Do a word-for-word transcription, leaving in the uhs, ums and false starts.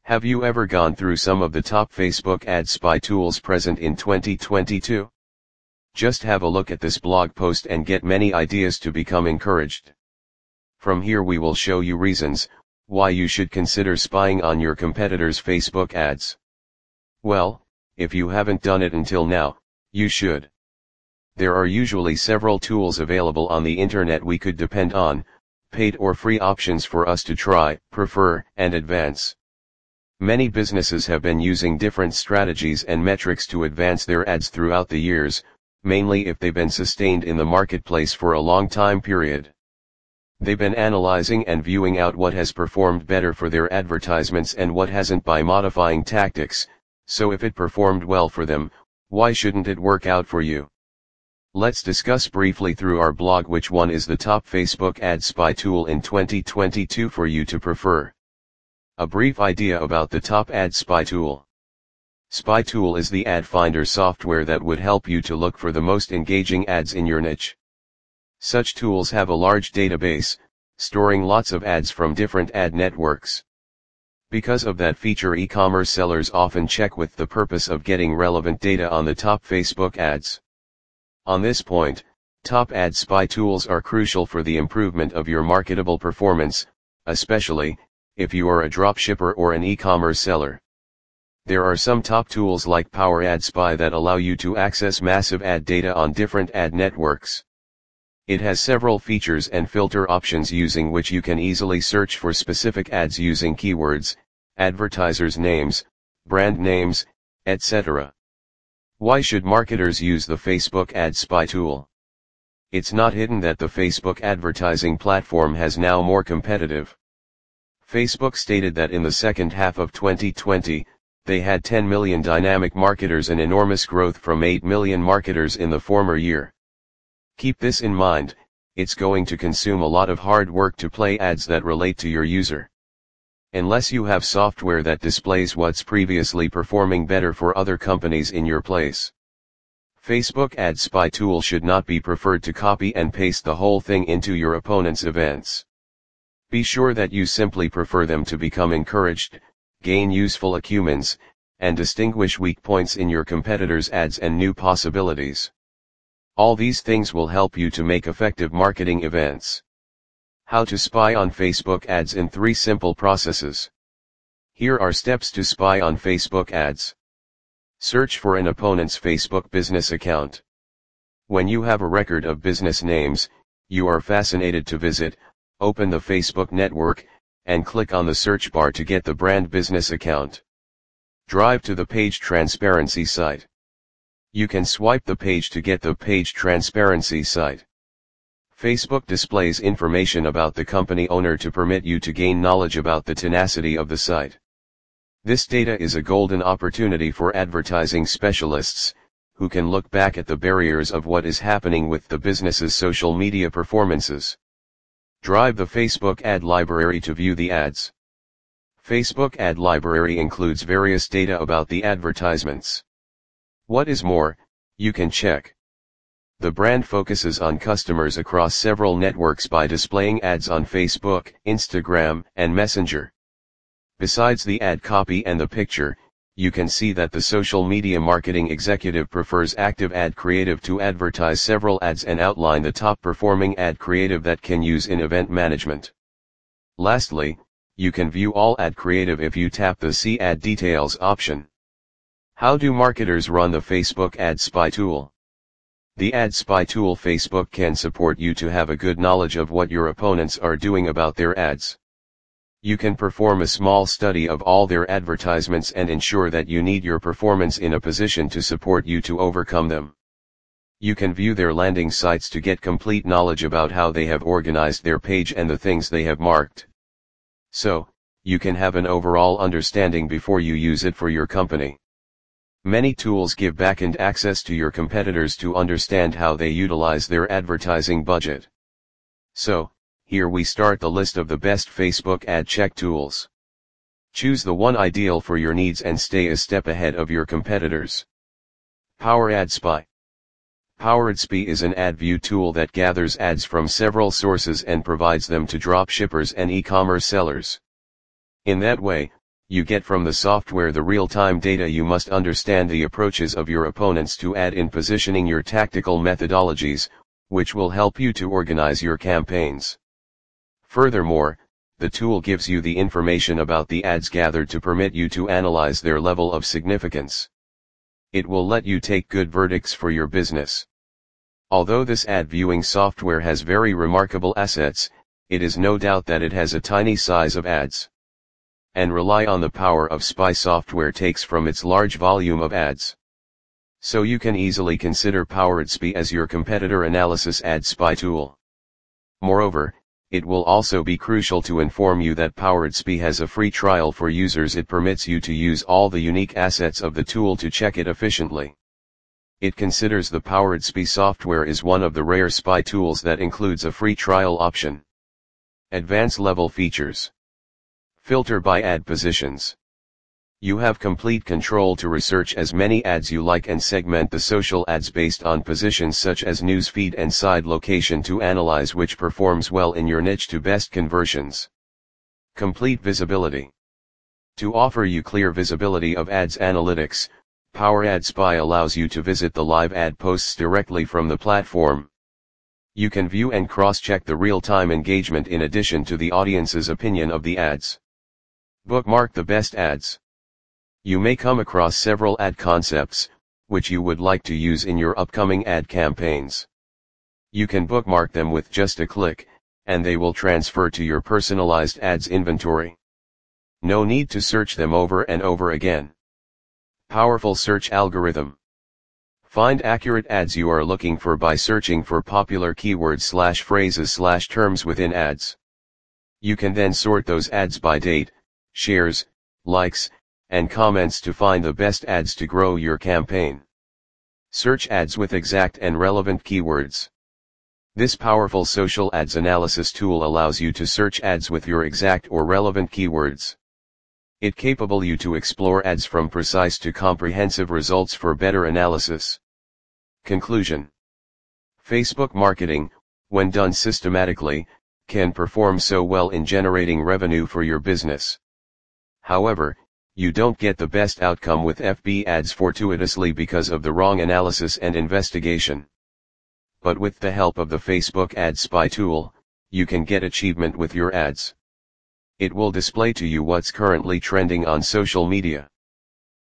Have you ever gone through some of the top Facebook ad spy tools present in twenty twenty-two? Just have a look at this blog post and get many ideas to become encouraged. From here we will show you reasons why you should consider spying on your competitors' Facebook ads. Well, if you haven't done it until now, you should. There are usually several tools available on the internet we could depend on, paid or free options for us to try, prefer, and advance. Many businesses have been using different strategies and metrics to advance their ads throughout the years, mainly if they've been sustained in the marketplace for a long time period. They've been analyzing and viewing out what has performed better for their advertisements and what hasn't by modifying tactics, so if it performed well for them, why shouldn't it work out for you? Let's discuss briefly through our blog which one is the top Facebook ad spy tool in twenty twenty-two for you to prefer. A brief idea about the top ad spy tool. Spy tool is the ad finder software that would help you to look for the most engaging ads in your niche. Such tools have a large database, storing lots of ads from different ad networks. Because of that feature, e-commerce sellers often check with the purpose of getting relevant data on the top Facebook ads. On this point, top ad spy tools are crucial for the improvement of your marketable performance, especially if you are a dropshipper or an e-commerce seller. There are some top tools like Power Ad Spy that allow you to access massive ad data on different ad networks. It has several features and filter options using which you can easily search for specific ads using keywords, advertisers' names, brand names, et cetera. Why should marketers use the Facebook Ad Spy tool? It's not hidden that the Facebook advertising platform has now more competitive. Facebook stated that in the second half of twenty twenty, they had ten million dynamic marketers, an enormous growth from eight million marketers in the former year. Keep this in mind, it's going to consume a lot of hard work to play ads that relate to your user. Unless you have software that displays what's previously performing better for other companies in your place. Facebook Ad Spy tool should not be preferred to copy and paste the whole thing into your opponent's events. Be sure that you simply prefer them to become encouraged, gain useful acumens, and distinguish weak points in your competitors' ads and new possibilities. All these things will help you to make effective marketing events. How to spy on Facebook ads in three simple processes. Here are steps to spy on Facebook ads. Search for an opponent's Facebook business account. When you have a record of business names you are fascinated to visit, open the Facebook network, and click on the search bar to get the brand business account. Drive to the page transparency site. You can swipe the page to get the page transparency site. Facebook displays information about the company owner to permit you to gain knowledge about the tenacity of the site. This data is a golden opportunity for advertising specialists, who can look back at the barriers of what is happening with the business's social media performances. Drive the Facebook ad library to view the ads. Facebook ad library includes various data about the advertisements. What is more, you can check. The brand focuses on customers across several networks by displaying ads on Facebook, Instagram, and Messenger. Besides the ad copy and the picture, you can see that the social media marketing executive prefers active ad creative to advertise several ads and outline the top performing ad creative that can use in event management. Lastly, you can view all ad creative if you tap the See Ad Details option. How do marketers run the Facebook Ad Spy tool? The Ad Spy tool Facebook can support you to have a good knowledge of what your opponents are doing about their ads. You can perform a small study of all their advertisements and ensure that you need your performance in a position to support you to overcome them. You can view their landing sites to get complete knowledge about how they have organized their page and the things they have marked. So, you can have an overall understanding before you use it for your company. Many tools give backend access to your competitors to understand how they utilize their advertising budget. So, here we start the list of the best Facebook ad check tools. Choose the one ideal for your needs and stay a step ahead of your competitors. Power Ad Spy. Power Ad Spy is an ad view tool that gathers ads from several sources and provides them to dropshippers and e-commerce sellers. In that way, You get from the software the real-time data. You must understand the approaches of your opponents to add in positioning your tactical methodologies, which will help you to organize your campaigns. Furthermore, the tool gives you the information about the ads gathered to permit you to analyze their level of significance. It will let you take good verdicts for your business. Although this ad viewing software has very remarkable assets, it is no doubt that it has a tiny size of ads. And rely on the power of spy software takes from its large volume of ads. So you can easily consider PoweredSpy as your competitor analysis ad spy tool. Moreover, it will also be crucial to inform you that PoweredSpy has a free trial for users. It permits you to use all the unique assets of the tool to check it efficiently. It considers the PoweredSpy software is one of the rare spy tools that includes a free trial option. Advanced level features. Filter by ad positions. You have complete control to research as many ads you like and segment the social ads based on positions such as newsfeed and side location to analyze which performs well in your niche to best conversions. Complete visibility. To offer you clear visibility of ads analytics, PoweredSpy allows you to visit the live ad posts directly from the platform. You can view and cross-check the real-time engagement in addition to the audience's opinion of the ads. Bookmark the best ads. You may come across several ad concepts, which you would like to use in your upcoming ad campaigns. You can bookmark them with just a click, and they will transfer to your personalized ads inventory. No need to search them over and over again. Powerful search algorithm. Find accurate ads you are looking for by searching for popular keywords slash phrases slash terms within ads. You can then sort those ads by date, shares, likes, and comments to find the best ads to grow your campaign. Search ads with exact and relevant keywords. This powerful social ads analysis tool allows you to search ads with your exact or relevant keywords. It capable you to explore ads from precise to comprehensive results for better analysis. Conclusion. Facebook marketing, when done systematically, can perform so well in generating revenue for your business. However, you don't get the best outcome with F B ads fortuitously because of the wrong analysis and investigation. But with the help of the Facebook Ad Spy tool, you can get achievement with your ads. It will display to you what's currently trending on social media.